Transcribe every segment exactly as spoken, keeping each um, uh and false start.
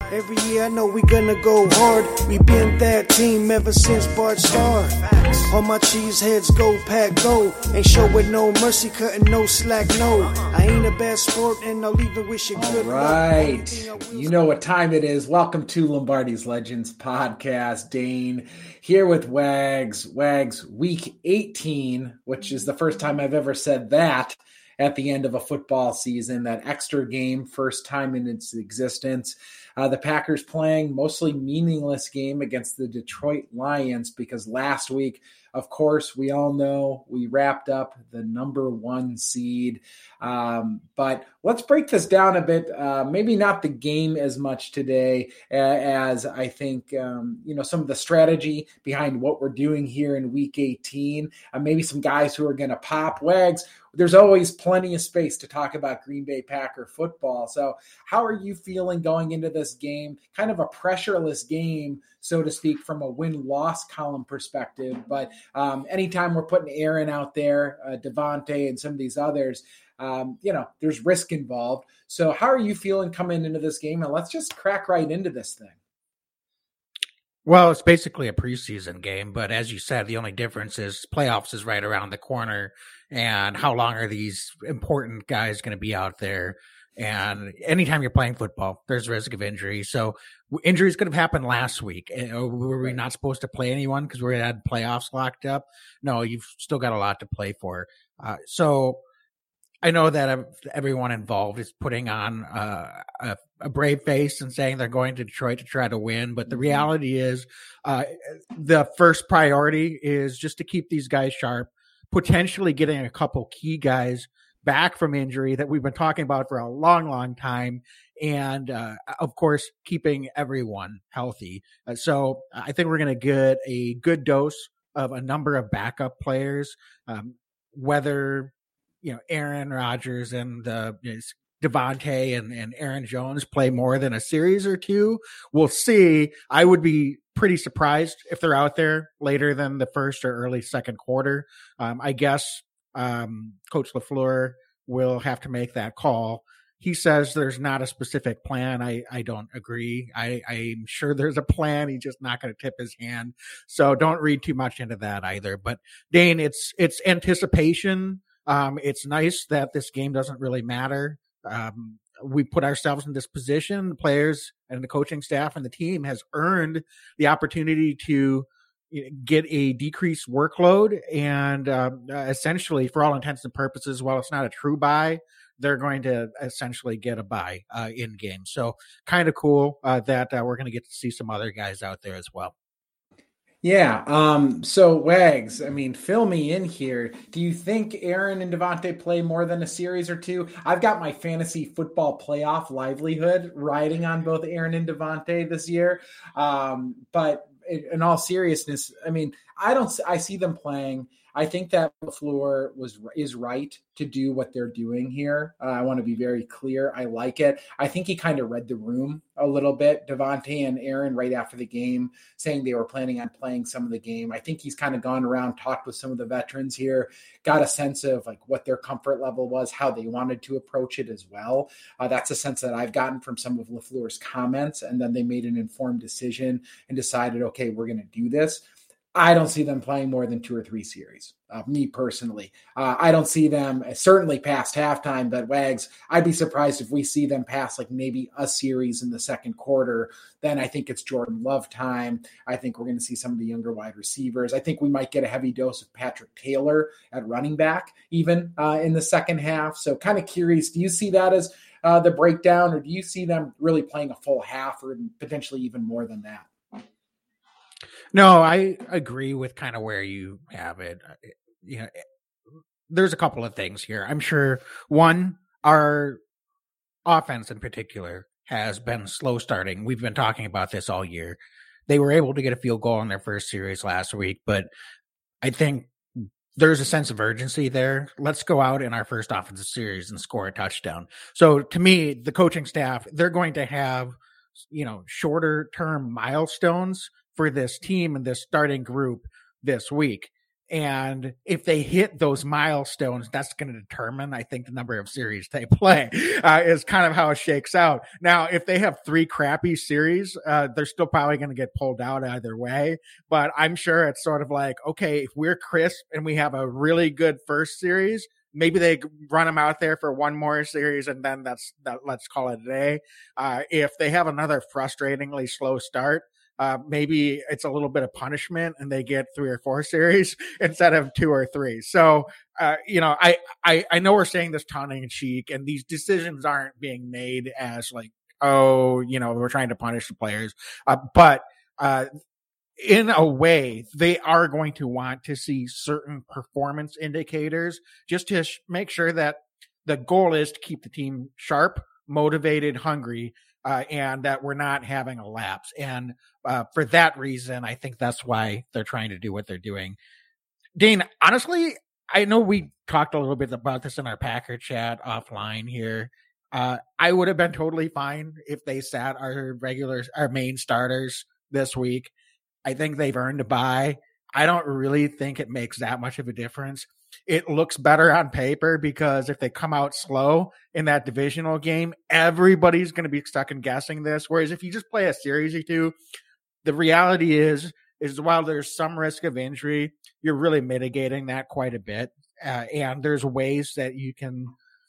Every year I know we gonna go hard. We been that team ever since Bart Starr. All my cheese heads go pack go. Ain't showing no mercy, cutting no slack, no. I ain't a bad sport and I'll even wish you good luck. All right. You know what time it is. Welcome to Lombardi's Legends podcast. Dane here with Wags. Wags, week eighteen, which is the first time I've ever said that at the end of a football season, that extra game, first time in its existence. Uh, the Packers playing mostly meaningless game against the Detroit Lions because last week, of course, we all know we wrapped up the number one seed. Um, but let's break this down a bit. Uh, maybe not the game as much today uh, as I think, um, you know, some of the strategy behind what we're doing here in week eighteen. Uh, maybe some guys who are going to pop. Wags, there's always plenty of space to talk about Green Bay Packer football. So how are you feeling going into this game? Kind of a pressureless game, so to speak, from a win-loss column perspective. But um, anytime we're putting Aaron out there, uh, Devontae and some of these others, um, you know, there's risk involved. So how are you feeling coming into this game? And let's just crack right into this thing. Well, it's basically a preseason game, but as you said, the only difference is playoffs is right around the corner, and how long are these important guys going to be out there? And anytime you're playing football, there's risk of injury. So injuries could have happened last week. Were we not supposed to play anyone because we had playoffs locked up? No, you've still got a lot to play for. Uh, so I know that everyone involved is putting on uh, a, a brave face and saying they're going to Detroit to try to win. But the reality is uh, the first priority is just to keep these guys sharp, potentially getting a couple key guys back from injury that we've been talking about for a long, long time. And, uh, of course, keeping everyone healthy. Uh, so I think we're going to get a good dose of a number of backup players, um, whether – you know, Aaron Rodgers and uh, you know, Devontae and, and Aaron Jones play more than a series or two. We'll see. I would be pretty surprised if they're out there later than the first or early second quarter. Um, I guess um, Coach LaFleur will have to make that call. He says there's not a specific plan. I, I don't agree. I, I'm sure there's a plan. He's just not going to tip his hand. So don't read too much into that either. But Dane, it's it's anticipation. Um, it's nice that this game doesn't really matter. Um, we put ourselves in this position. The players and the coaching staff and the team has earned the opportunity to get a decreased workload. And uh, essentially, for all intents and purposes, while it's not a true buy, they're going to essentially get a buy uh, in game. So kind of cool uh, that uh, we're going to get to see some other guys out there as well. Yeah. Um, so Wags, I mean, fill me in here. Do you think Aaron and Devontae play more than a series or two? I've got my fantasy football playoff livelihood riding on both Aaron and Devontae this year. Um, but in all seriousness, I mean, I don't, I see them playing. I think that LaFleur was is right to do what they're doing here. Uh, I want to be very clear. I like it. I think he kind of read the room a little bit. Devontae and Aaron right after the game saying they were planning on playing some of the game. I think he's kind of gone around, talked with some of the veterans here, got a sense of like what their comfort level was, how they wanted to approach it as well. Uh, that's a sense that I've gotten from some of LaFleur's comments. And then they made an informed decision and decided, okay, we're going to do this. I don't see them playing more than two or three series, uh, me personally. Uh, I don't see them uh, certainly past halftime, but Wags, I'd be surprised if we see them pass like maybe a series in the second quarter. Then I think it's Jordan Love time. I think we're going to see some of the younger wide receivers. I think we might get a heavy dose of Patrick Taylor at running back even uh, in the second half. So kind of curious, do you see that as uh, the breakdown, or do you see them really playing a full half or potentially even more than that? No, I agree with kind of where you have it. You know, there's a couple of things here. I'm sure one, our offense in particular has been slow starting. We've been talking about this all year. They were able to get a field goal in their first series last week, but I think there's a sense of urgency there. Let's go out in our first offensive series and score a touchdown. So to me, the coaching staff, they're going to have, you know, shorter term milestones for this team and this starting group this week. And if they hit those milestones, that's going to determine, I think, the number of series they play uh, is kind of how it shakes out. Now, if they have three crappy series, uh, they're still probably going to get pulled out either way. But I'm sure it's sort of like, okay, if we're crisp and we have a really good first series, maybe they run them out there for one more series and then that's that. Let's call it a day. Uh, if they have another frustratingly slow start, Uh, maybe it's a little bit of punishment and they get three or four series instead of two or three. So, uh, you know, I, I, I know we're saying this tongue in cheek and these decisions aren't being made as like, oh, you know, we're trying to punish the players. Uh, but, uh, in a way, they are going to want to see certain performance indicators just to sh- make sure that the goal is to keep the team sharp, motivated, hungry, Uh, and that we're not having a lapse. And uh, for that reason, I think that's why they're trying to do what they're doing. Dane, honestly, I know we talked a little bit about this in our Packer chat offline here. Uh, I would have been totally fine if they sat our regular, our main starters this week. I think they've earned a bye. I don't really think it makes that much of a difference. It looks better on paper because if they come out slow in that divisional game, everybody's going to be stuck in guessing this. Whereas if you just play a series or two, the reality is, is while there's some risk of injury, you're really mitigating that quite a bit. Uh, and there's ways that you can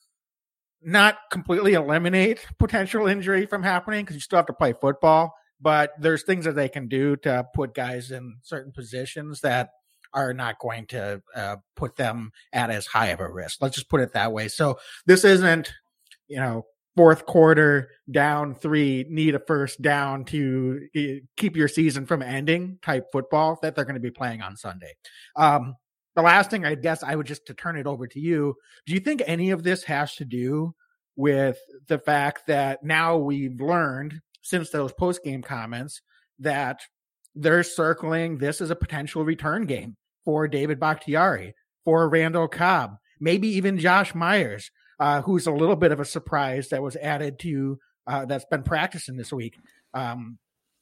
not completely eliminate potential injury from happening because you still have to play football, but there's things that they can do to put guys in certain positions that are not going to uh, put them at as high of a risk. Let's just put it that way. So this isn't, you know, fourth quarter down three, need a first down to uh, keep your season from ending type football that they're going to be playing on Sunday. Um, the last thing I guess I would just to turn it over to you. Do you think any of this has to do with the fact that now we've learned since those post-game comments that they're circling this as a potential return game for David Bakhtiari, for Randall Cobb, maybe even Josh Myers, uh, who's a little bit of a surprise that was added to, uh, that's been practicing this week. Um,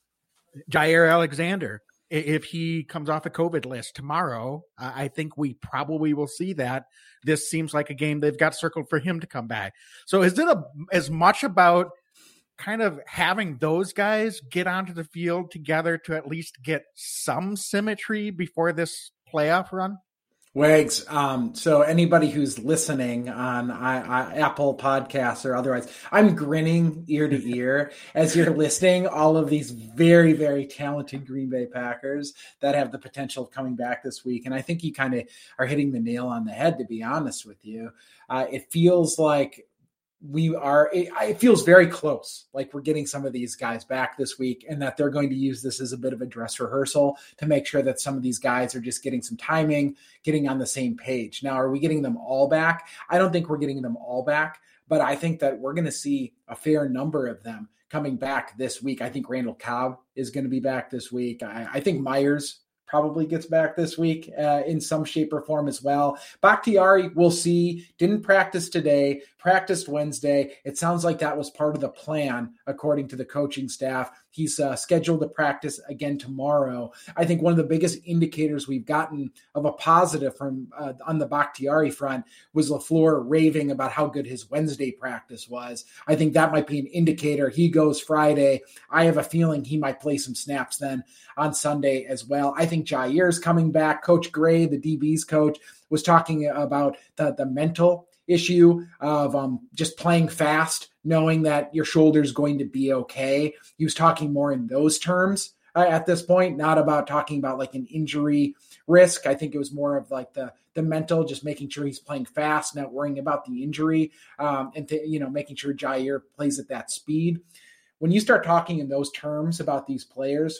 Jair Alexander, if he comes off a COVID list tomorrow, uh, I think we probably will see that. This seems like a game they've got circled for him to come back. So is it a, as much about kind of having those guys get onto the field together to at least get some symmetry before this playoff run? Wags, um, so anybody who's listening on I, I, Apple Podcasts or otherwise, I'm grinning ear to ear as you're listening all of these very, very talented Green Bay Packers that have the potential of coming back this week. And I think you kind of are hitting the nail on the head, to be honest with you. Uh, it feels like we are, it, it feels very close, like we're getting some of these guys back this week and that they're going to use this as a bit of a dress rehearsal to make sure that some of these guys are just getting some timing, getting on the same page. Now, are we getting them all back? I don't think we're getting them all back, but I think that we're going to see a fair number of them coming back this week. I think Randall Cobb is going to be back this week. I, I think Myers probably gets back this week uh, in some shape or form as well. Bakhtiari, we'll see. Didn't practice today, practiced Wednesday. It sounds like that was part of the plan, according to the coaching staff. He's uh, scheduled to practice again tomorrow. I think one of the biggest indicators we've gotten of a positive from uh, on the Bakhtiari front was LaFleur raving about how good his Wednesday practice was. I think that might be an indicator. He goes Friday. I have a feeling he might play some snaps then on Sunday as well. I think Jair's coming back. Coach Gray, the D B's coach, was talking about the, the mental issue of um, just playing fast, knowing that your shoulder is going to be okay. He was talking more in those terms uh, at this point, not about talking about like an injury risk. I think it was more of like the the mental, just making sure he's playing fast, not worrying about the injury, um, and th- you know making sure Jair plays at that speed. When you start talking in those terms about these players,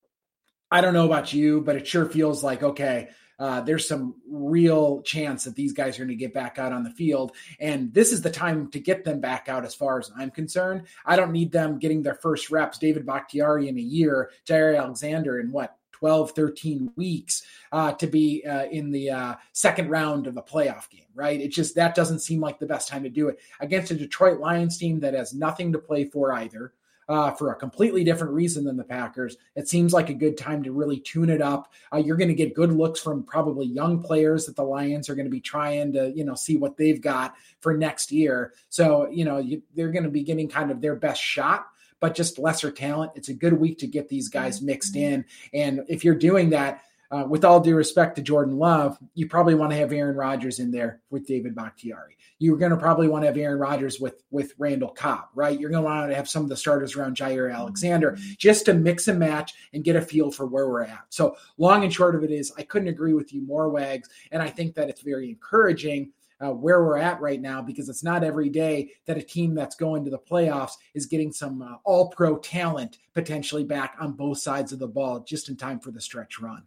I don't know about you, but it sure feels like, okay, uh, there's some real chance that these guys are going to get back out on the field. And this is the time to get them back out as far as I'm concerned. I don't need them getting their first reps, David Bakhtiari in a year, Jair Alexander in what, twelve, thirteen weeks uh, to be uh, in the uh, second round of a playoff game, right? It just, that doesn't seem like the best time to do it against a Detroit Lions team that has nothing to play for either. uh, for a completely different reason than the Packers. It seems like a good time to really tune it up. Uh, you're going to get good looks from probably young players that the Lions are going to be trying to, you know, see what they've got for next year. So, you know, you, they're going to be getting kind of their best shot, but just lesser talent. It's a good week to get these guys mixed in. And if you're doing that, uh, with all due respect to Jordan Love, you probably want to have Aaron Rodgers in there with David Bakhtiari. You're going to probably want to have Aaron Rodgers with, with Randall Cobb, right? You're going to want to have some of the starters around Jair Alexander just to mix and match and get a feel for where we're at. So long and short of it is I couldn't agree with you more, Wags. And I think that it's very encouraging Uh, where we're at right now, because it's not every day that a team that's going to the playoffs is getting some uh, all-pro talent potentially back on both sides of the ball just in time for the stretch run.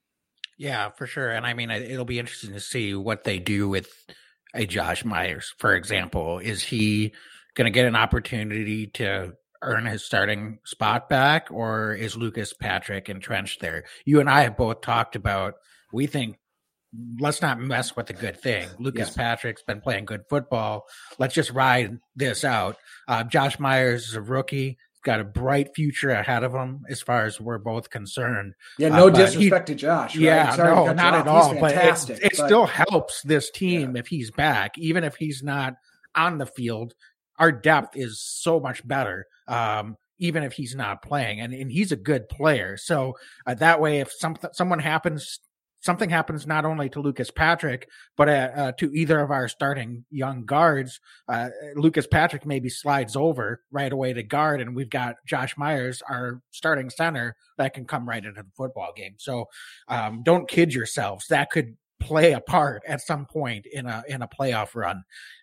Yeah, for sure. And I mean, it'll be interesting to see what they do with a Josh Myers, for example. Is he going to get an opportunity to earn his starting spot back, or is Lucas Patrick entrenched there? You and I have both talked about, we think, let's not mess with the good thing. Lucas yes. Patrick's been playing good football. Let's just ride this out. Uh, Josh Myers is a rookie. He's got a bright future ahead of him as far as we're both concerned. Yeah, no uh, disrespect he, to Josh. Right? Yeah, Sorry no, not at all. But it, it but, still helps this team yeah. if he's back, even if he's not on the field. Our depth is so much better. Um, even if he's not playing, and, and he's a good player. So uh, that way, if something, someone happens, something happens not only to Lucas Patrick, but uh, uh, to either of our starting young guards, uh, Lucas Patrick maybe slides over right away to guard, and we've got Josh Myers, our starting center, that can come right into the football game. So um, don't kid yourselves. That could play a part at some point in a in a playoff run.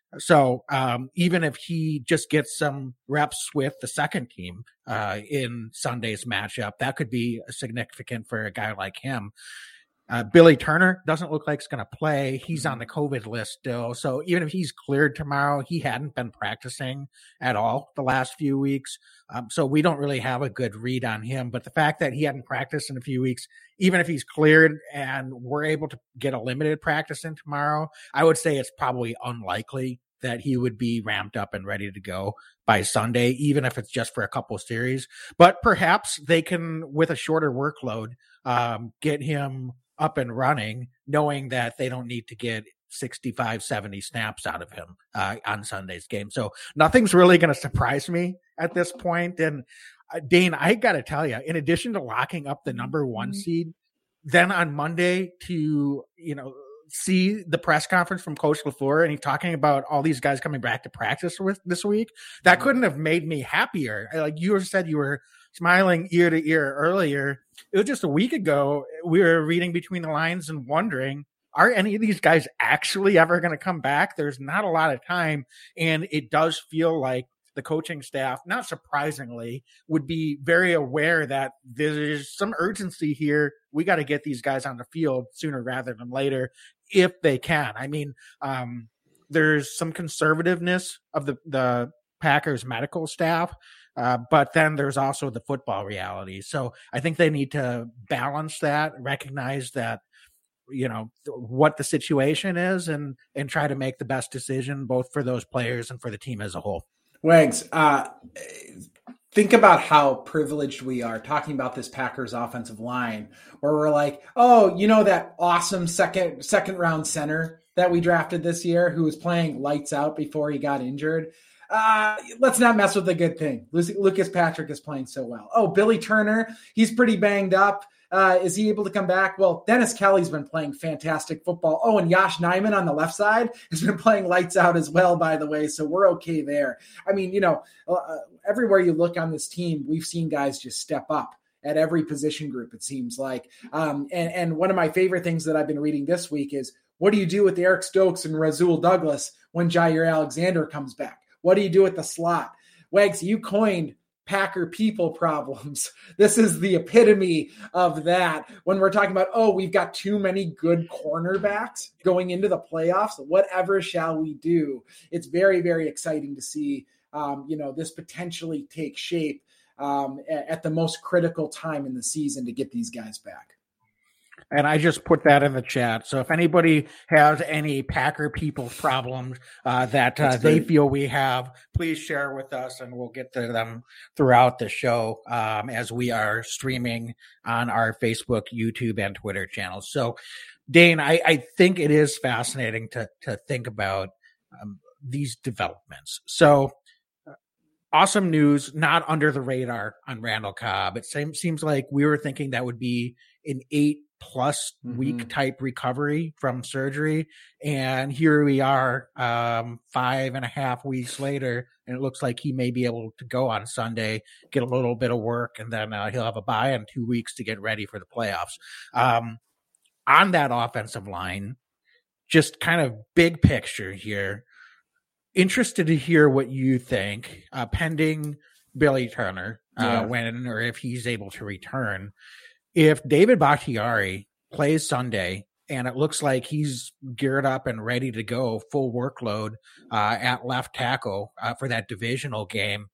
So um, even if he just gets some reps with the second team uh, in Sunday's matchup, that could be significant for a guy like him. Uh, Billy Turner doesn't look like he's going to play. He's on the COVID list still. So even if he's cleared tomorrow, he hadn't been practicing at all the last few weeks. Um, so we don't really have a good read on him. But the fact that he hadn't practiced in a few weeks, even if he's cleared and we're able to get a limited practice in tomorrow, I would say it's probably unlikely that he would be ramped up and ready to go by Sunday, even if it's just for a couple of series. But perhaps they can, with a shorter workload, um, get him up and running, knowing that they don't need to get sixty-five, seventy snaps out of him uh, on Sunday's game. So nothing's really going to surprise me at this point. And uh, Dane, I got to tell you, in addition to locking up the number one seed, then on Monday to, you know, see the press conference from Coach LaFleur and he's talking about all these guys coming back to practice with this week, that couldn't have made me happier. Like you said, you were smiling ear to ear earlier. It was just a week ago. We were reading between the lines and wondering, are any of these guys actually ever going to come back? There's not a lot of time. And it does feel like the coaching staff, not surprisingly, would be very aware that there's some urgency here. We got to get these guys on the field sooner rather than later, if they can. I mean, um, there's some conservativeness of the, the Packers medical staff, uh, but then there's also the football reality. So I think they need to balance that, recognize that, you know, what the situation is, and, and try to make the best decision both for those players and for the team as a whole. Wags, uh, think about how privileged we are talking about this Packers offensive line, where we're like, oh, you know, that awesome second second round center that we drafted this year who was playing lights out before he got injured. Uh, let's not mess with the good thing. Lucas Patrick is playing so well. Oh, Billy Turner, he's pretty banged up. Uh, is he able to come back? Well, Dennis Kelly's been playing fantastic football. Oh, and Yosh Nijman on the left side has been playing lights out as well, by the way. So we're okay there. I mean, you know, uh, everywhere you look on this team, we've seen guys just step up at every position group, it seems like. Um, and, and one of my favorite things that I've been reading this week is, what do you do with Eric Stokes and Rasul Douglas when Jair Alexander comes back? What do you do with the slot? Wags, you coined Packer people problems. This is the epitome of that. When we're talking about, oh, we've got too many good cornerbacks going into the playoffs, whatever shall we do? It's very, very exciting to see, um, you know, this potentially take shape um, at, at the most critical time in the season to get these guys back. And I just put that in the chat. So if anybody has any Packer people problems uh, that uh, they feel we have, please share with us and we'll get to them throughout the show um, as we are streaming on our Facebook, YouTube, and Twitter channels. So, Dane, I, I think it is fascinating to, to think about um, these developments. So, awesome news, not under the radar on Randall Cobb. It seems, seems like we were thinking that would be an eight plus mm-hmm. week type recovery from surgery. And here we are um, five and a half weeks later, and it looks like he may be able to go on Sunday, get a little bit of work, and then uh, he'll have a bye in two weeks to get ready for the playoffs. Um, on that offensive line, just kind of big picture here, interested to hear what you think, uh, pending Billy Turner, uh, yeah. when or if he's able to return. If David Bakhtiari plays Sunday and it looks like he's geared up and ready to go full workload uh, at left tackle uh, for that divisional game,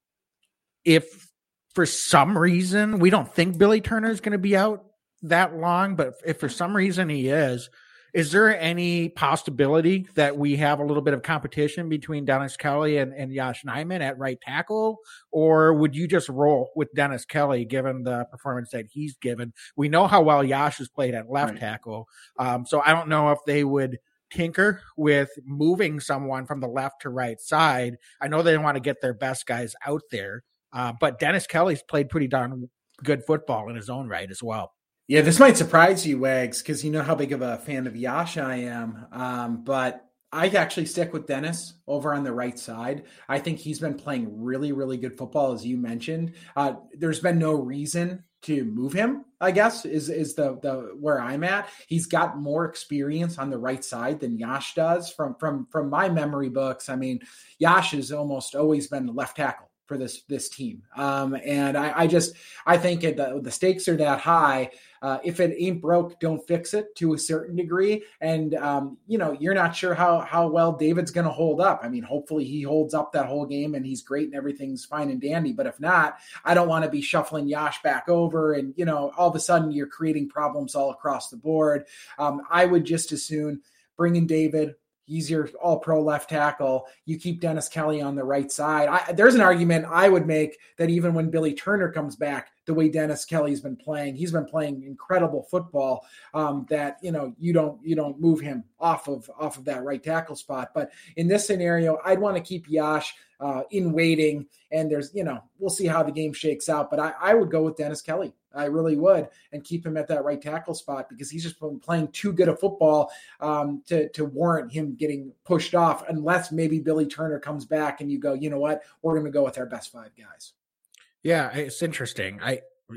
if for some reason we don't think Billy Turner is going to be out that long, but if for some reason he is, is there any possibility that we have a little bit of competition between Dennis Kelly and, and Yosh Nijman at right tackle? Or would you just roll with Dennis Kelly given the performance that he's given? We know how well Yosh has played at left right. tackle. Um, so I don't know if they would tinker with moving someone from the left to right side. I know they want to get their best guys out there, uh, but Dennis Kelly's played pretty darn good football in his own right as well. Yeah, this might surprise you, Wags, because you know how big of a fan of Yosh I am. Um, but I actually stick with Dennis over on the right side. I think he's been playing really, really good football, as you mentioned. Uh, there's been no reason to move him, I guess, is is the the where I'm at. He's got more experience on the right side than Yosh does. From from from my memory books, I mean, Yosh has almost always been left tackle for this this team. Um, and I, I just I think it, the, the stakes are that high. Uh, if it ain't broke, don't fix it to a certain degree. And, um, you know, you're not sure how how well David's going to hold up. I mean, hopefully he holds up that whole game and he's great and everything's fine and dandy. But if not, I don't want to be shuffling Yosh back over and, you know, all of a sudden you're creating problems all across the board. Um, I would just as soon bring in David. He's your all-pro left tackle. You keep Dennis Kelly on the right side. I, there's an argument I would make that even when Billy Turner comes back, the way Dennis Kelly's been playing, he's been playing incredible football. Um, that you know you don't you don't move him off of off of that right tackle spot. But in this scenario, I'd want to keep Yosh uh, in waiting. And there's you know we'll see how the game shakes out. But I, I would go with Dennis Kelly. I really would, and keep him at that right tackle spot because he's just been playing too good a football um, to, to warrant him getting pushed off unless maybe Billy Turner comes back and you go, you know what, we're going to go with our best five guys. Yeah, it's interesting. I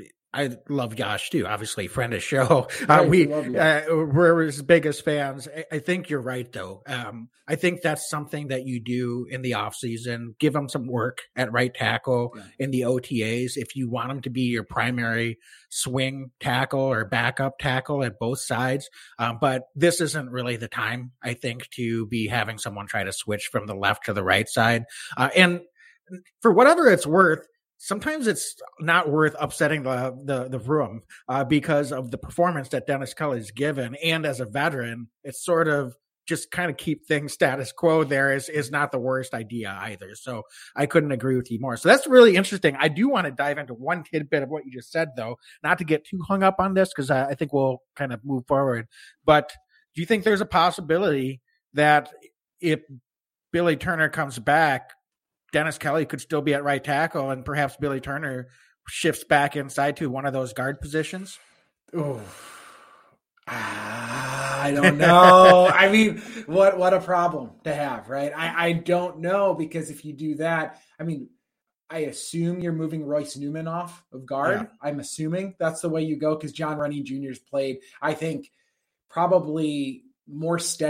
I love Yosh too, obviously friend of show. Uh, right, we uh, we're his biggest fans. I, I think you're right though. Um, I think that's something that you do in the off season. Give him some work at right tackle yeah. in the O T As. If you want him to be your primary swing tackle or backup tackle at both sides. Um, but this isn't really the time, I think, to be having someone try to switch from the left to the right side. Uh, and for whatever it's worth, sometimes it's not worth upsetting the the, the room uh, because of the performance that Dennis Kelly's given. And as a veteran, it's sort of just kind of keep things status quo there is, is not the worst idea either. So I couldn't agree with you more. So that's really interesting. I do want to dive into one tidbit of what you just said, though, not to get too hung up on this because I, I think we'll kind of move forward. But do you think there's a possibility that if Billy Turner comes back, Dennis Kelly could still be at right tackle and perhaps Billy Turner shifts back inside to one of those guard positions? Oh, ah, I don't know. I mean, what, what a problem to have, right? I, I don't know because if you do that, I mean, I assume you're moving Royce Newman off of guard. Yeah. I'm assuming that's the way you go because John Running Junior's played, I think, probably more steady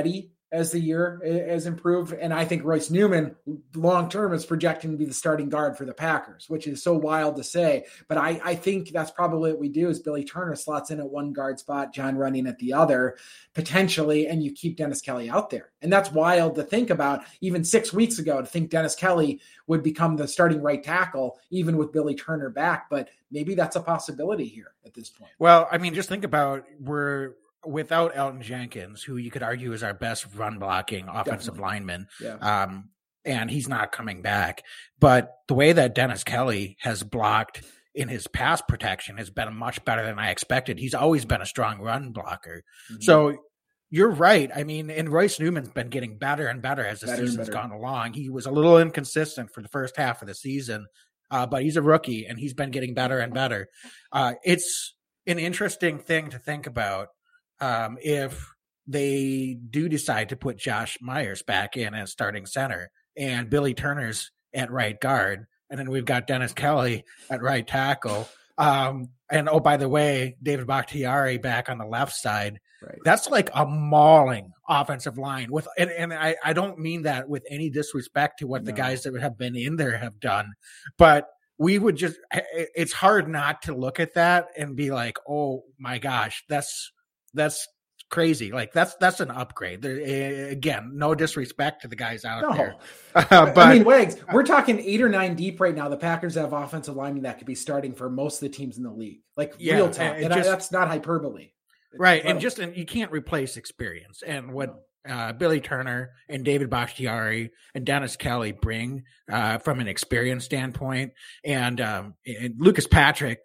as the year has improved. And I think Royce Newman long-term is projecting to be the starting guard for the Packers, which is so wild to say. But I, I think that's probably what we do is Billy Turner slots in at one guard spot, John Running at the other, potentially, and you keep Dennis Kelly out there. And that's wild to think about even six weeks ago, to think Dennis Kelly would become the starting right tackle, even with Billy Turner back. But maybe that's a possibility here at this point. Well, I mean, just think about we're without Elton Jenkins, who you could argue is our best run blocking offensive Definitely. lineman. Yeah. Um, and he's not coming back. But the way that Dennis Kelly has blocked in his pass protection has been much better than I expected. He's always been a strong run blocker. Mm-hmm. So you're right. I mean, and Royce Newman's been getting better and better as the better season's gone along. He was a little inconsistent for the first half of the season, uh, but he's a rookie and he's been getting better and better. Uh, it's an interesting thing to think about. Um, if they do decide to put Josh Myers back in as starting center and Billy Turner's at right guard, and then we've got Dennis Kelly at right tackle. Um, and oh, by the way, David Bakhtiari back on the left side. Right. That's like a mauling offensive line with, and, and I, I don't mean that with any disrespect to what no. the guys that have been in there have done, but we would just, it's hard not to look at that and be like, oh my gosh, that's, That's crazy. Like that's that's an upgrade. There, again, no disrespect to the guys out no. there. Uh, but I mean, Wags, we're talking eight or nine deep right now. The Packers have offensive linemen that could be starting for most of the teams in the league. Like yeah, real talk. And just, I, that's not hyperbole. It's right. Incredible. And just and you can't replace experience. And what no. uh, Billy Turner and David Bakhtiari and Dennis Kelly bring uh, from an experience standpoint, and, um, and Lucas Patrick.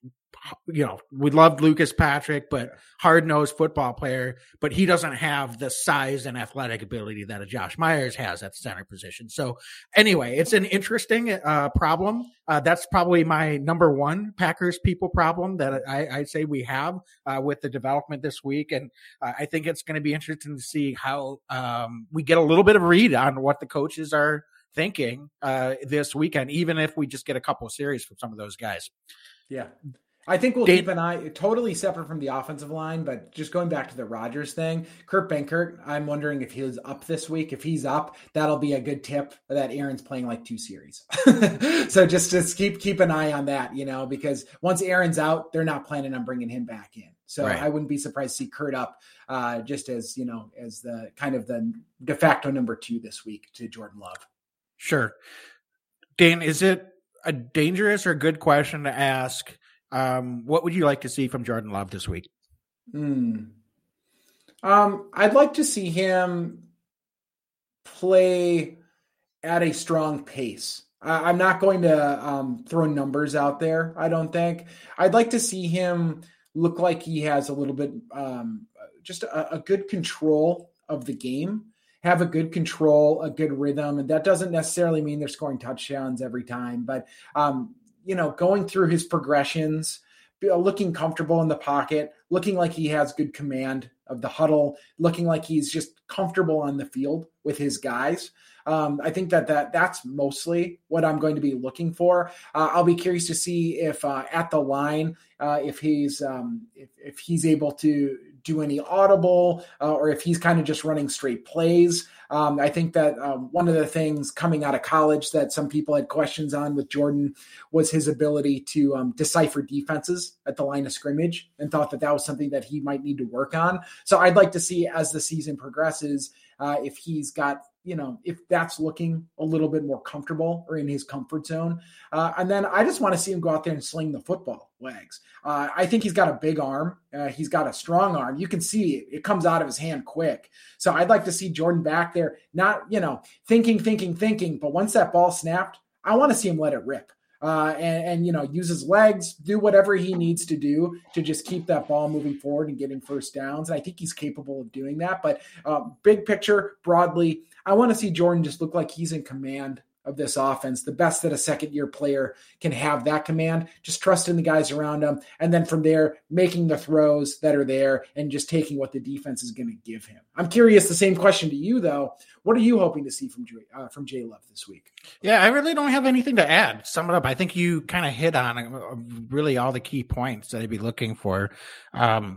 You know, we loved Lucas Patrick, but hard-nosed football player, but he doesn't have the size and athletic ability that a Josh Myers has at the center position. So anyway, it's an interesting uh, problem. Uh, that's probably my number one Packers people problem that I, I'd say we have uh, with the development this week. And uh, I think it's going to be interesting to see how um, we get a little bit of read on what the coaches are thinking uh, this weekend, even if we just get a couple of series from some of those guys. Yeah. I think we'll keep an eye, totally separate from the offensive line, but just going back to the Rodgers thing, Kurt Benkert, I'm wondering if he's up this week. If he's up, that'll be a good tip that Aaron's playing like two series. So just, just keep keep an eye on that, you know, because once Aaron's out, they're not planning on bringing him back in. So right. I wouldn't be surprised to see Kurt up uh, just as, you know, as the kind of the de facto number two this week to Jordan Love. Sure. Dane, is it a dangerous or good question to ask? Um, what would you like to see from Jordan Love this week? Hmm. Um, I'd like to see him play at a strong pace. I, I'm not going to um, throw numbers out there, I don't think. I'd like to see him look like he has a little bit, um, just a, a good control of the game, have a good control, a good rhythm. And that doesn't necessarily mean they're scoring touchdowns every time, but, um, you know, going through his progressions, looking comfortable in the pocket, looking like he has good command of the huddle, looking like he's just comfortable on the field with his guys. Um, I think that, that that's mostly what I'm going to be looking for. Uh, I'll be curious to see if uh, at the line, uh, if he's um, if, if he's able to do any audible uh, or if he's kind of just running straight plays. Um, I think that um, one of the things coming out of college that some people had questions on with Jordan was his ability to um, decipher defenses at the line of scrimmage, and thought that that was something that he might need to work on. So I'd like to see as the season progresses, uh, if he's got, you know, if that's looking a little bit more comfortable or in his comfort zone. Uh, and then I just want to see him go out there and sling the football, Wags. Uh, I think he's got a big arm. Uh, he's got a strong arm. You can see it. It comes out of his hand quick. So I'd like to see Jordan back there, not, you know, thinking, thinking, thinking. But once that ball snapped, I want to see him let it rip. Uh, and, and, you know, use his legs, do whatever he needs to do to just keep that ball moving forward and getting first downs. And I think he's capable of doing that. But uh, big picture, broadly, I want to see Jordan just look like he's in command of this offense, the best that a second-year player can have that command, just trusting the guys around him, and then from there, making the throws that are there and just taking what the defense is going to give him. I'm curious, the same question to you, though. What are you hoping to see from uh, from Jay Love this week? Yeah, I really don't have anything to add. Sum it up. I think you kind of hit on really all the key points that I'd be looking for. Um,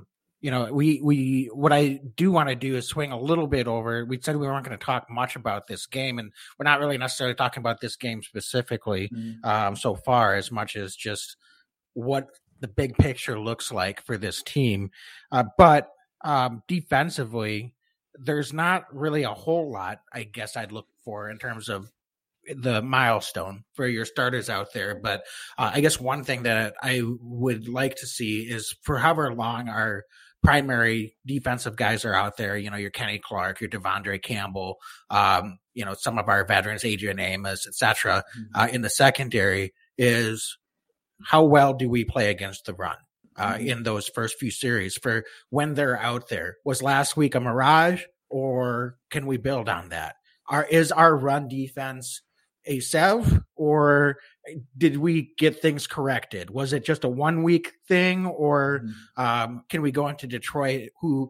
you know, we, we, what I do want to do is swing a little bit over. We said we weren't going to talk much about this game, and we're not really necessarily talking about this game specifically mm-hmm. um, so far, as much as just what the big picture looks like for this team. Uh, but um, defensively, there's not really a whole lot, I guess, I'd look for in terms of the milestone for your starters out there. But uh, I guess one thing that I would like to see is for however long our primary defensive guys are out there, you know, your Kenny Clark, your Devondre Campbell, um, you know, some of our veterans, Adrian Amos, et cetera, mm-hmm. uh, in the secondary, is how well do we play against the run uh, mm-hmm. in those first few series for when they're out there? Was last week a mirage, or can we build on that? Are, is our run defense a sev, or did we get things corrected? Was it just a one week thing, or mm-hmm. um, can we go into Detroit, who,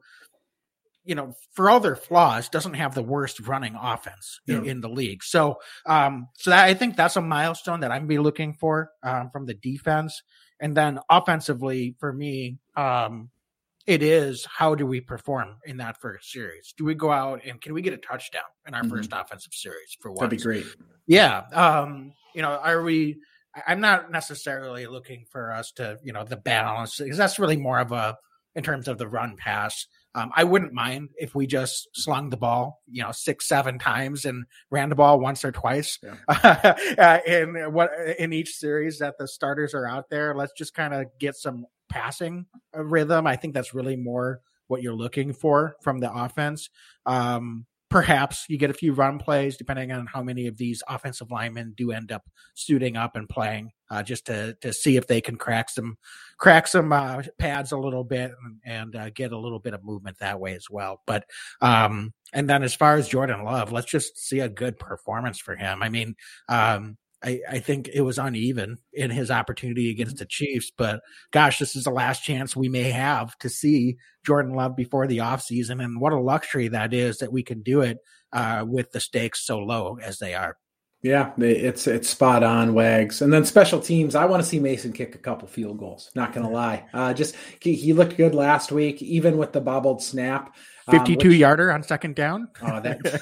you know, for all their flaws, doesn't have the worst running offense yeah. in, in the league? So, um, so that, I think that's a milestone that I'm be looking for um, from the defense. And then offensively, for me, um, it is, how do we perform in that first series? Do we go out and can we get a touchdown in our mm-hmm. first offensive series for once? That'd be great. Yeah. Um, you know, are we, I'm not necessarily looking for us to, you know, the balance, because that's really more of a, in terms of the run pass. Um, I wouldn't mind if we just slung the ball, you know, six, seven times and ran the ball once or twice yeah. uh, in what in each series that the starters are out there. Let's just kind of get some passing rhythm. I think that's really more what you're looking for from the offense. Um, perhaps you get a few run plays, depending on how many of these offensive linemen do end up suiting up and playing, uh, just to to see if they can crack some crack some uh, pads a little bit and, and uh, get a little bit of movement that way as well. But um, and then as far as Jordan Love, let's just see a good performance for him. I mean, um, I, I think it was uneven in his opportunity against the Chiefs, but gosh, this is the last chance we may have to see Jordan Love before the offseason. And what a luxury that is, that we can do it uh, with the stakes so low as they are. Yeah, it's it's spot on, Wags. And then special teams, I want to see Mason kick a couple field goals. Not going to lie. Uh, just he, he looked good last week, even with the bobbled snap. fifty-two um, which, yarder on second down. Oh,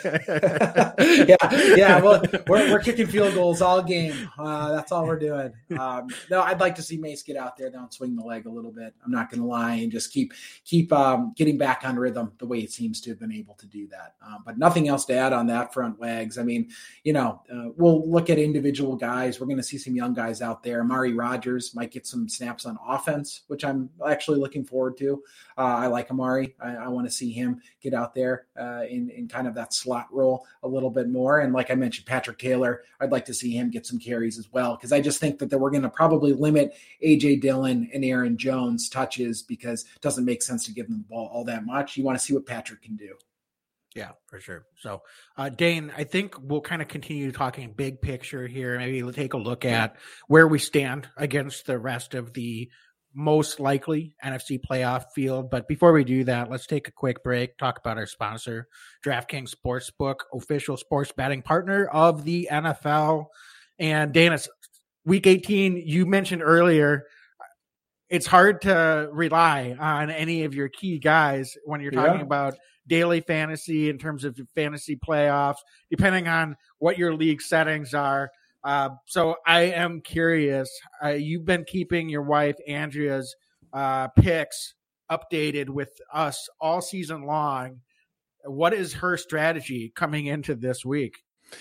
that. yeah, yeah. Well, we're we're kicking field goals all game. Uh, that's all we're doing. Um, no, I'd like to see Mace get out there now and swing the leg a little bit. I'm not going to lie, and just keep keep um, getting back on rhythm the way it seems to have been able to do that. Um, but nothing else to add on that front, Wags. I mean, you know, uh, we'll look at individual guys. We're going to see some young guys out there. Amari Rodgers might get some snaps on offense, which I'm actually looking forward to. Uh, I like Amari. I, I want to see him get out there uh, in, in kind of that slot role a little bit more. And like I mentioned, Patrick Taylor, I'd like to see him get some carries as well, because I just think that we're going to probably limit A J Dillon and Aaron Jones touches, because it doesn't make sense to give them the ball all that much. You want to see what Patrick can do. Yeah, for sure. So, uh, Dane, I think we'll kind of continue talking big picture here. Maybe we'll take a look at where we stand against the rest of the most likely N F C playoff field. But before we do that, let's take a quick break, talk about our sponsor, DraftKings Sportsbook, official sports betting partner of the N F L. And Dana, week eighteen, you mentioned earlier, it's hard to rely on any of your key guys when you're talking yeah. about daily fantasy in terms of fantasy playoffs, depending on what your league settings are. Uh, so I am curious, uh, you've been keeping your wife Andrea's uh, picks updated with us all season long. What is her strategy coming into this week?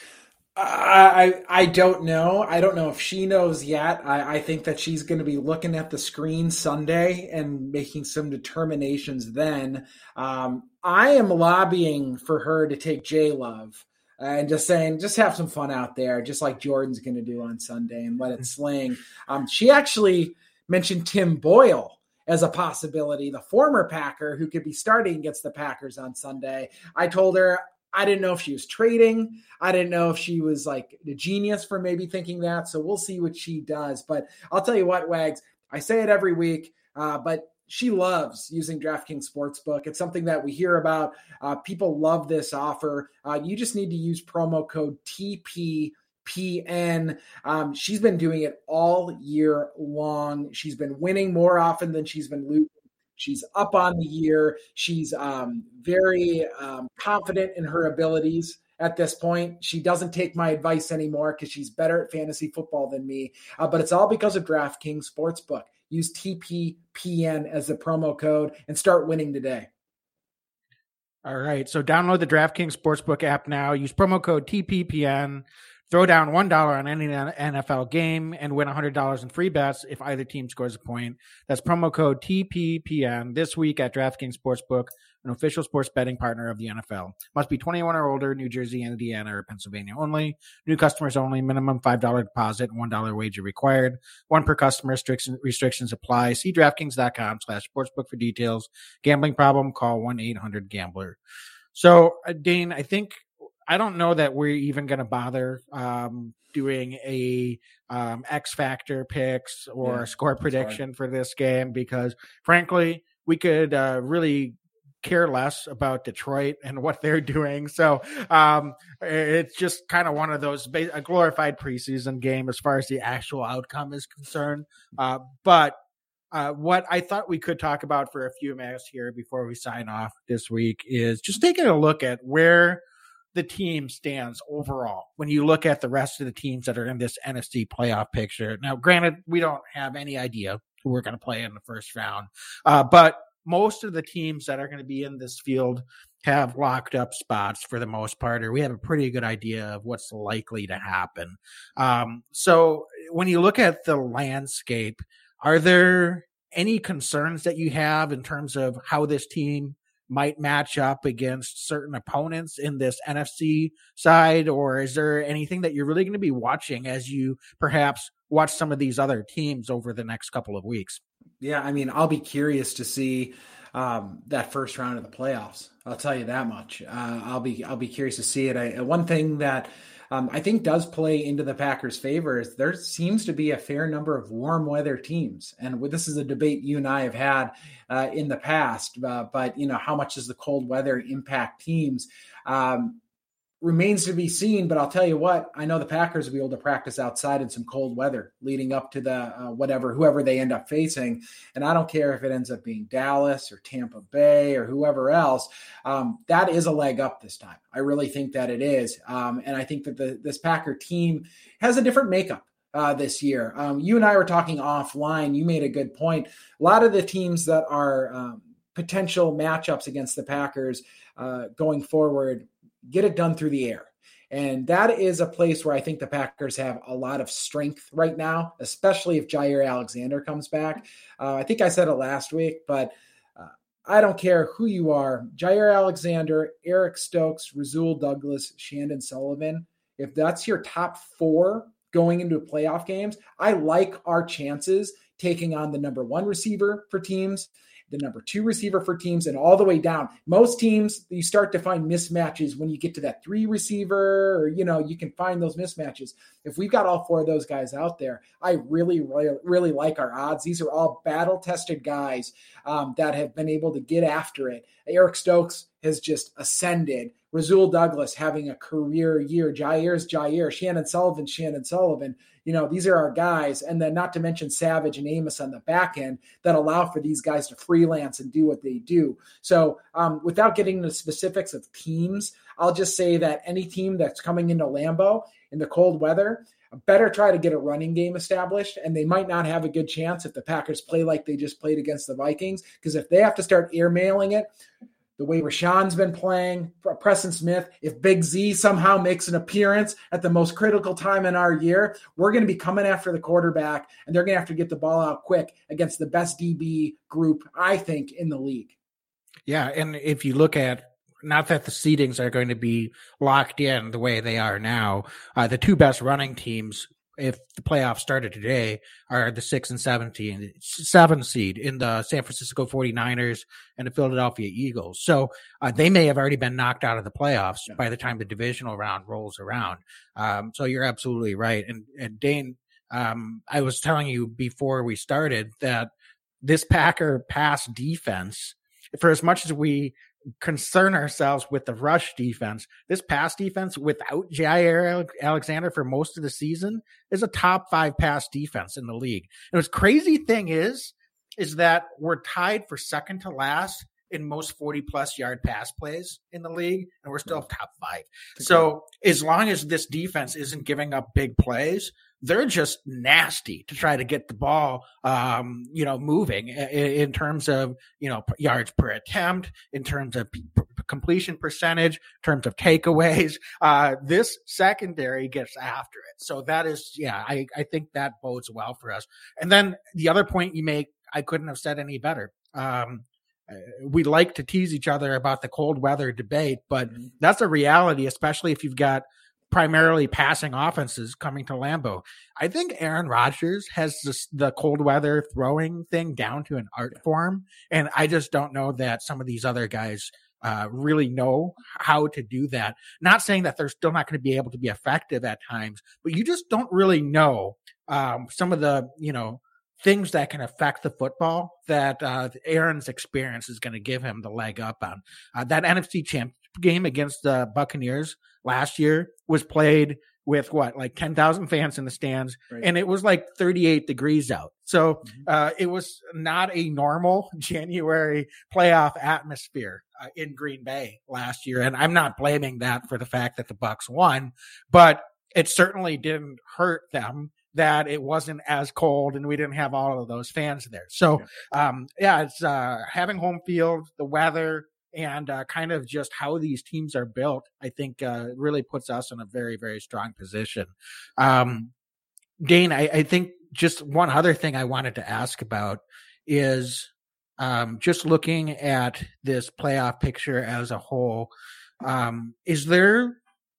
I I don't know. I don't know if she knows yet. I, I think that she's going to be looking at the screen Sunday and making some determinations then. Um, I am lobbying for her to take J-Love. And just saying, just have some fun out there, just like Jordan's going to do on Sunday, and let it sling. Um, she actually mentioned Tim Boyle as a possibility, the former Packer who could be starting against the Packers on Sunday. I told her I didn't know if she was trading. I didn't know if she was like a genius for maybe thinking that. So we'll see what she does. But I'll tell you what, Wags, I say it every week, uh, but she loves using DraftKings Sportsbook. It's something that we hear about. Uh, people love this offer. Uh, you just need to use promo code T P P N. Um, she's been doing it all year long. She's been winning more often than she's been losing. She's up on the year. She's um, very um, confident in her abilities at this point. She doesn't take my advice anymore because she's better at fantasy football than me. Uh, but it's all because of DraftKings Sportsbook. Use T P P N as the promo code and start winning today. All right. So download the DraftKings Sportsbook app now. Use promo code T P P N. Throw down one dollar on any N F L game and win one hundred dollars in free bets if either team scores a point. That's promo code T P P N this week at DraftKings Sportsbook, an official sports betting partner of the N F L. Must be twenty-one or older, New Jersey, Indiana, or Pennsylvania only. New customers only. Minimum five dollars deposit, one dollar wager required. One per customer. Restrictions apply. See DraftKings.com slash sportsbook for details. Gambling problem? Call one eight hundred gambler. So, uh, Dane, I think I don't know that we're even going to bother um, doing a um, X Factor picks or yeah, score prediction hard. for this game because, frankly, we could uh, really care less about Detroit and what they're doing. So um, it's just kind of one of those a glorified preseason game as far as the actual outcome is concerned. Uh, but uh, what I thought we could talk about for a few minutes here before we sign off this week is just taking a look at where the team stands overall when you look at the rest of the teams that are in this N F C playoff picture. Now, granted, we don't have any idea who we're going to play in the first round, uh, but most of the teams that are going to be in this field have locked up spots for the most part, or we have a pretty good idea of what's likely to happen. Um, so when you look at the landscape, are there any concerns that you have in terms of how this team might match up against certain opponents in this N F C side, or is there anything that you're really going to be watching as you perhaps watch some of these other teams over the next couple of weeks? Yeah, I mean, I'll be curious to see um, that first round of the playoffs. I'll tell you that much. Uh, I'll be I'll be curious to see it. I, one thing that um, I think does play into the Packers' favor is there seems to be a fair number of warm weather teams, and this is a debate you and I have had uh, in the past. Uh, but you know, how much does the cold weather impact teams? Um, Remains to be seen, but I'll tell you what, I know the Packers will be able to practice outside in some cold weather leading up to the uh, whatever, whoever they end up facing. And I don't care if it ends up being Dallas or Tampa Bay or whoever else. Um, that is a leg up this time. I really think that it is. Um, and I think that the, this Packer team has a different makeup uh, this year. Um, you and I were talking offline. You made a good point. A lot of the teams that are um, potential matchups against the Packers uh, going forward get it done through the air. And that is a place where I think the Packers have a lot of strength right now, especially if Jaire Alexander comes back. Uh, I think I said it last week, but uh, I don't care who you are. Jaire Alexander, Eric Stokes, Rasul Douglas, Shandon Sullivan. If that's your top four going into playoff games, I like our chances taking on the number one receiver for teams, the number two receiver for teams, and all the way down. Most teams, you start to find mismatches when you get to that three receiver, or, you know, you can find those mismatches. If we've got all four of those guys out there, I really, really, really like our odds. These are all battle-tested guys um, that have been able to get after it. Eric Stokes has just ascended. Rasul Douglas having a career year. Jaire's Jaire. Shandon Sullivan, Shandon Sullivan. You know, these are our guys. And then not to mention Savage and Amos on the back end that allow for these guys to freelance and do what they do. So um, without getting into the specifics of teams, I'll just say that any team that's coming into Lambeau in the cold weather better try to get a running game established. And they might not have a good chance if the Packers play like they just played against the Vikings, because if they have to start airmailing it, the way Rashawn's been playing, Preston Smith, if Big Z somehow makes an appearance at the most critical time in our year, we're going to be coming after the quarterback, and they're going to have to get the ball out quick against the best D B group, I think, in the league. Yeah, and if you look at, not that the seedings are going to be locked in the way they are now, uh, the two best running teams, if the playoffs started today, are the six and seventeen, seven seed in the San Francisco forty-niners and the Philadelphia Eagles. So uh, they may have already been knocked out of the playoffs yeah. by the time the divisional round rolls around. Um, so you're absolutely right. And, and Dane, um, I was telling you before we started that this Packer pass defense, for as much as we concern ourselves with the rush defense, this pass defense without Jaire Alexander for most of the season is a top five pass defense in the league. And what's crazy thing is, is that we're tied for second to last in most forty plus yard pass plays in the league, and we're still top five. So as long as this defense isn't giving up big plays, they're just nasty to try to get the ball, um, you know, moving in, in terms of, you know, yards per attempt, in terms of p- completion percentage, in terms of takeaways. Uh, this secondary gets after it. So that is, yeah, I, I think that bodes well for us. And then the other point you make, I couldn't have said any better. Um, we like to tease each other about the cold weather debate, but mm-hmm. that's a reality, especially if you've got primarily passing offenses coming to Lambeau. I think Aaron Rodgers has this, the cold weather throwing thing down to an art form. And I just don't know that some of these other guys uh, really know how to do that. Not saying that they're still not going to be able to be effective at times, but you just don't really know um, some of the, you know, things that can affect the football that uh, Aaron's experience is going to give him the leg up on. Uh, that N F C Championship game against the Buccaneers last year was played with what, like ten thousand fans in the stands, right. And it was like thirty-eight degrees out. So uh, it was not a normal January playoff atmosphere uh, in Green Bay last year. And I'm not blaming that for the fact that the Bucs won, but it certainly didn't hurt them that it wasn't as cold and we didn't have all of those fans there. So um, yeah, it's uh, having home field, the weather, and uh, kind of just how these teams are built, I think uh, really puts us in a very, very strong position. Um, Dane, I, I think just one other thing I wanted to ask about is um, just looking at this playoff picture as a whole. Um, is there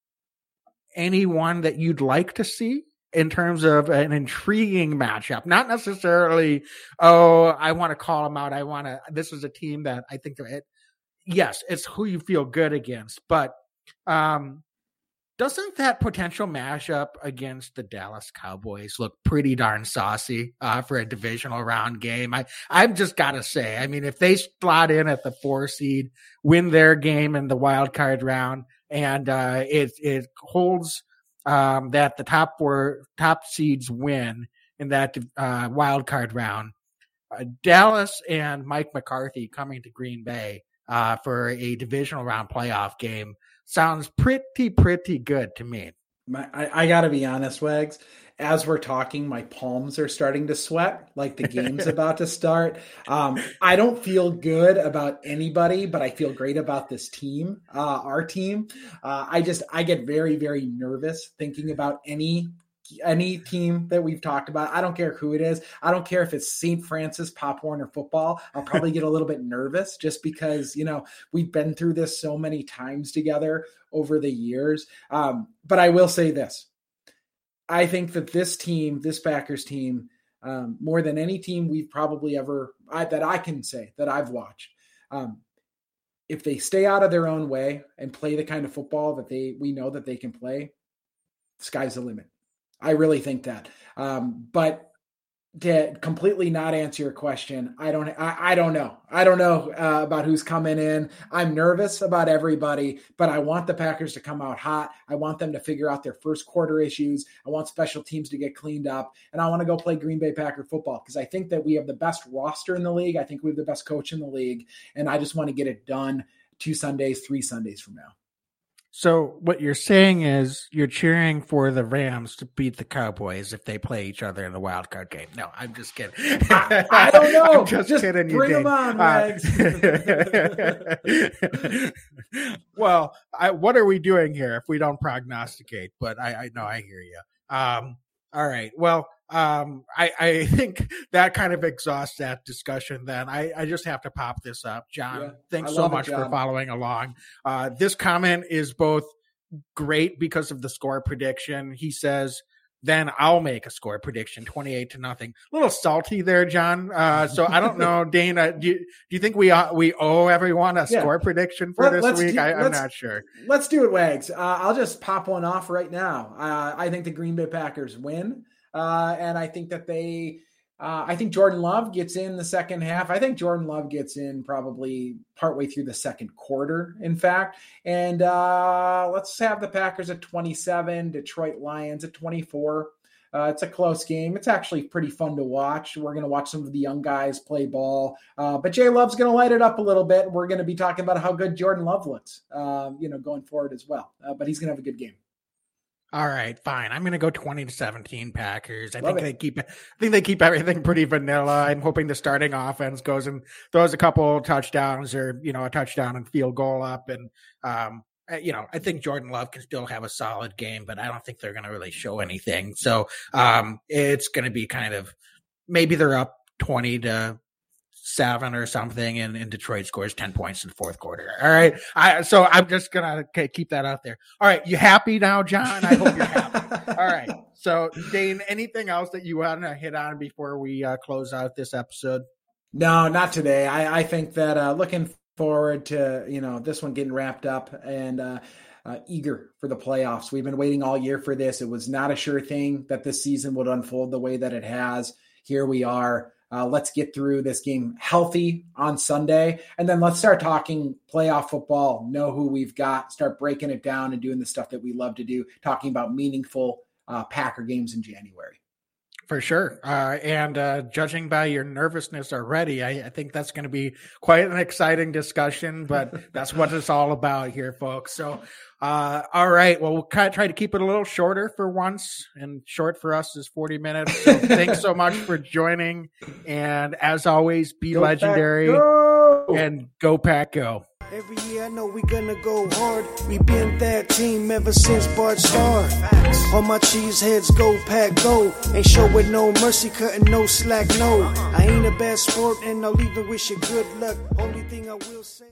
anyone that you'd like to see in terms of an intriguing matchup? Not necessarily, oh, I want to call them out. I want to, this is a team that I think they're it. Yes, it's who you feel good against, but um, doesn't that potential matchup against the Dallas Cowboys look pretty darn saucy uh, for a divisional round game? I, I've just got to say, I mean, if they slot in at the four seed, win their game in the wild card round, and uh, it it holds um, that the top four top seeds win in that uh, wild card round, uh, Dallas and Mike McCarthy coming to Green Bay Uh, for a divisional round playoff game sounds pretty, pretty good to me. My, I, I got to be honest, Wags. As we're talking, my palms are starting to sweat like the game's about to start. Um, I don't feel good about anybody, but I feel great about this team, uh, our team. Uh, I just, I get very, very nervous thinking about any any team that we've talked about. I don't care who it is. I don't care if it's Saint Francis, Pop Warner football. I'll probably get a little bit nervous just because, you know, we've been through this so many times together over the years. Um, but I will say this. I think that this team, this Packers team, um, more than any team we've probably ever, I, that I can say that I've watched, um, if they stay out of their own way and play the kind of football that they, we know that they can play, sky's the limit. I really think that. Um, but to completely not answer your question, I don't, I, I don't know. I don't know uh, about who's coming in. I'm nervous about everybody, but I want the Packers to come out hot. I want them to figure out their first quarter issues. I want special teams to get cleaned up, and I want to go play Green Bay Packer football because I think that we have the best roster in the league. I think we have the best coach in the league, and I just want to get it done two Sundays, three Sundays from now. So what you're saying is you're cheering for the Rams to beat the Cowboys if they play each other in the wild card game. No, I'm just kidding. I, I don't know. I'm just, just kidding. Bring you, them on, Wags. Uh, well, I, what are we doing here if we don't prognosticate? But I, I know I hear you. Um, all right. Well, um, I, I think that kind of exhausts that discussion then. I, I just have to pop this up. John, yeah, thanks so much it, for following along. Uh, this comment is both great because of the score prediction. He says, then I'll make a score prediction, twenty-eight to nothing. A little salty there, John. Uh, so I don't know, Dana, do you, do you think we uh, we owe everyone a yeah. score prediction for Let, this week? Do, I, I'm not sure. Let's do it, Wags. Uh, I'll just pop one off right now. Uh, I think the Green Bay Packers win. Uh, and I think that they, uh, I think Jordan Love gets in the second half. I think Jordan Love gets in probably partway through the second quarter, in fact. And uh, let's have the Packers at twenty-seven, Detroit Lions at twenty-four. Uh, it's a close game. It's actually pretty fun to watch. We're going to watch some of the young guys play ball. Uh, but Jay Love's going to light it up a little bit. We're going to be talking about how good Jordan Love looks, um, you know, going forward as well. Uh, but he's going to have a good game. All right, fine. I'm going to go twenty to seventeen Packers. I Love think it. they keep I think they keep everything pretty vanilla. I'm hoping the starting offense goes and throws a couple touchdowns or, you know, a touchdown and field goal up. And, um, you know, I think Jordan Love can still have a solid game, but I don't think they're going to really show anything. So um, it's going to be kind of maybe they're up twenty to seven or something, and, and Detroit scores ten points in the fourth quarter. All right. I, so I'm just going to keep that out there. All right. You happy now, John? I hope you're happy. All right. So, Dane, anything else that you want to hit on before we uh, close out this episode? No, not today. I, I think that uh, looking forward to, you know, this one getting wrapped up and uh, uh, eager for the playoffs. We've been waiting all year for this. It was not a sure thing that this season would unfold the way that it has. Here we are. Uh, let's get through this game healthy on Sunday, and then let's start talking playoff football, know who we've got, start breaking it down and doing the stuff that we love to do, talking about meaningful uh, Packer games in January. For sure. Uh, and uh, judging by your nervousness already, I, I think that's going to be quite an exciting discussion, but that's what it's all about here, folks. So, uh, all right. Well, we'll kind of try to keep it a little shorter for once, and short for us is forty minutes. So thanks so much for joining. And as always, be Go legendary Pack, go! And go Pack Go. Every year I know we gonna go hard. We been that team ever since Bart Starr. All my cheese heads go Pack go. Ain't showing no mercy, cutting no slack, no. I ain't a bad sport and I'll even wish you good luck. Only thing I will say